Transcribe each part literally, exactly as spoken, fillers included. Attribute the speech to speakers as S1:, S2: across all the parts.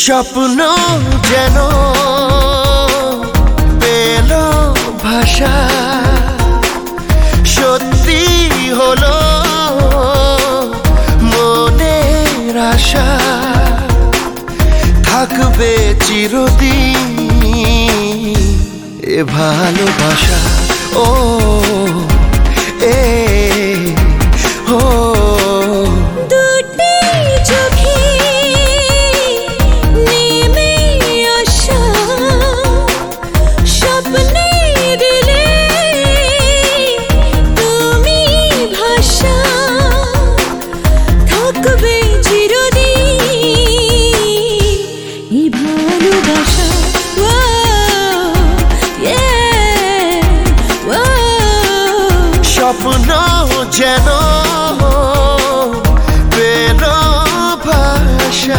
S1: স্বপ্ন যেন পেল ভাষা, সত্যি হলো মনের আশা, থাকবে চিরদিন এ ভালোবাসা। ও এ ও স্বপ্ন যেন পেল ভাষা।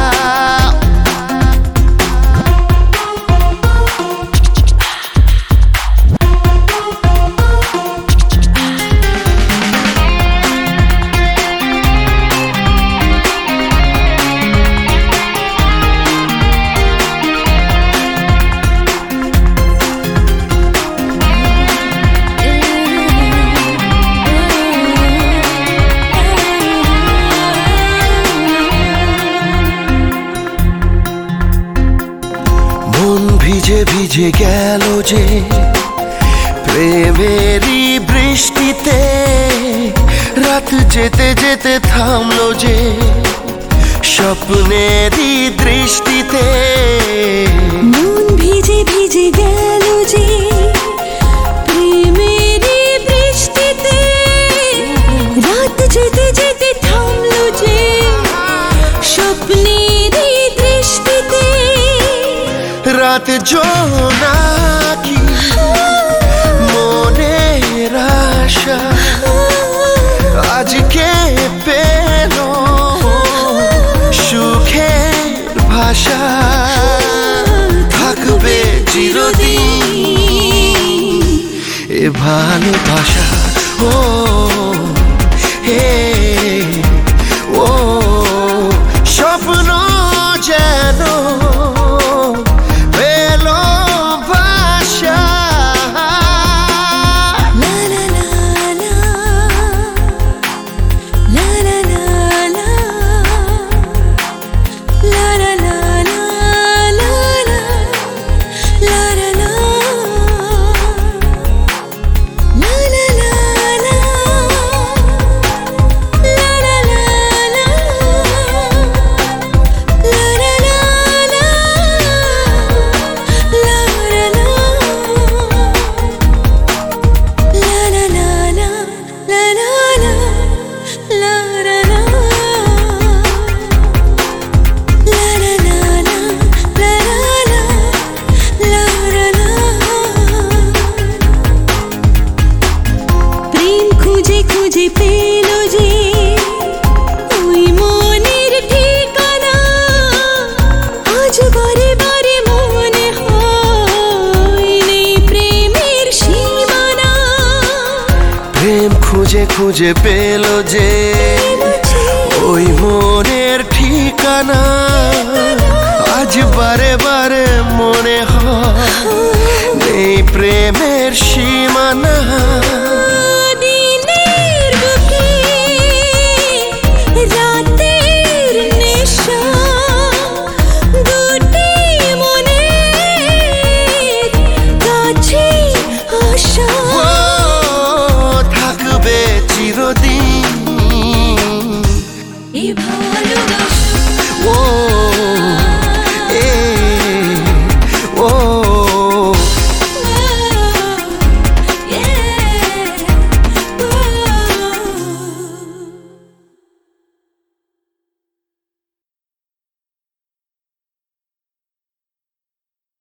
S1: ভিজে ভিজে গেল যে প্রেমেরই বৃষ্টিতে, রাত যেতে যেতে থামলো যে স্বপ্নেরই দৃষ্টিতে।
S2: মন ভিজে ভিজে গেল যে প্রেমেরই বৃষ্টিতে, রাত যেতে যেতে থামলো যে স্বপ্নেরই দৃষ্টিতে।
S1: রাত জোনাকি মনের আশা আজকে পেল সুখের ভাষা, থাকবে চিরদিন এ ভালোবাসা। ও হে ও স্বপ্ন যেন খুঁজে পেল যে ওই মনের ঠিকানা, আজ বারে বারে মনে হয় নেই প্রেমের সীমানা। প্রেম খুঁজে খুঁজে পেল যে ওই মনের ঠিকানা, আজ বারে বারে মনে হয় নেই প্রেমের সীমানা।